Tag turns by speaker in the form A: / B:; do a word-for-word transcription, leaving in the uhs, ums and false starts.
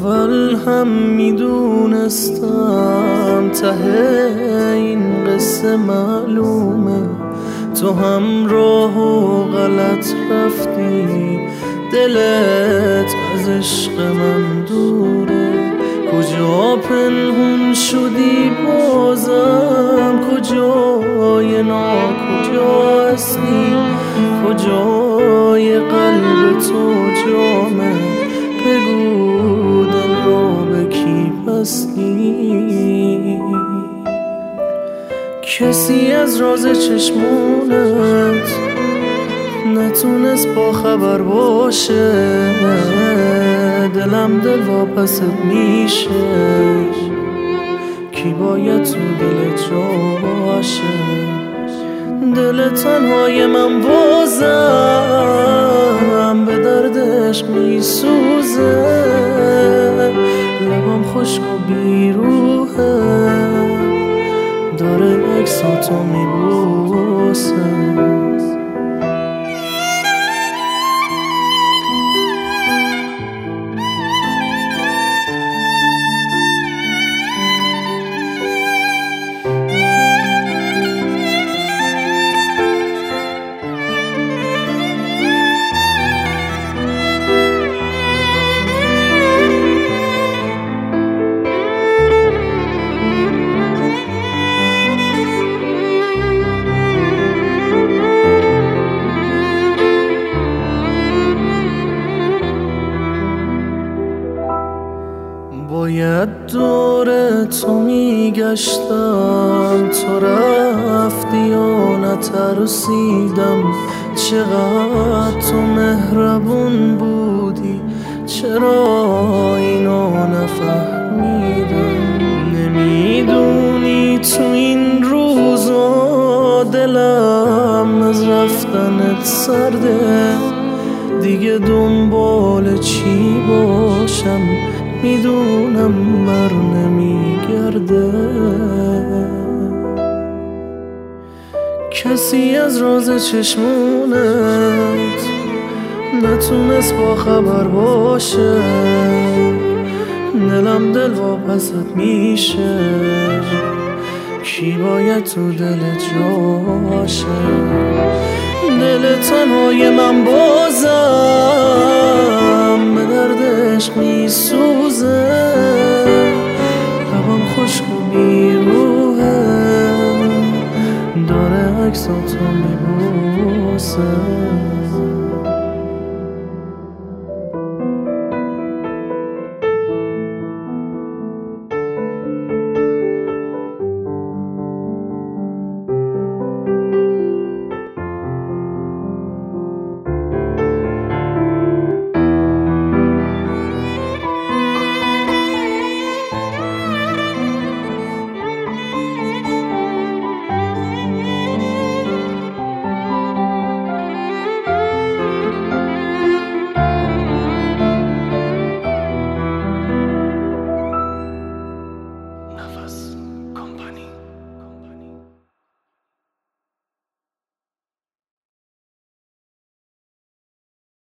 A: اول هم میدونستم ته این قصه معلومه، تو هم راه و غلط رفتی، دلت از عشق من دوره. کجا پنهون شدی بازم، کجای نا کجا هستی، کجای قلب تو جامه، بگو دل را به کی بستی. کسی از راز چشمونت نتونست با خبر باشه، دلم دل واپست میشه، کی باید تو دل جاشه. دل تنهای من بازم به درد عشق میسوزه، لبم خشک و بیروحه، داره عکساتو میبوسه. باید دور تو میگشتم، تو رفتی و نترسیدم. چقدر تو مهربون بودی، چرا اینو نفهمیدم. نمیدونی تو این روزا دلم از رفتنت سرده، دیگه دنبال چی باشم، میدونم بر نمیگرده. کسی از راز چشمونت نتونست با خبر باشه، دلم دل واپست میشه، کی باید تو دل جاشه. دل تنهای من بازم به درد عشق میسوزه، لبم خشک و بیروحه، داره عکساتو میبوسه.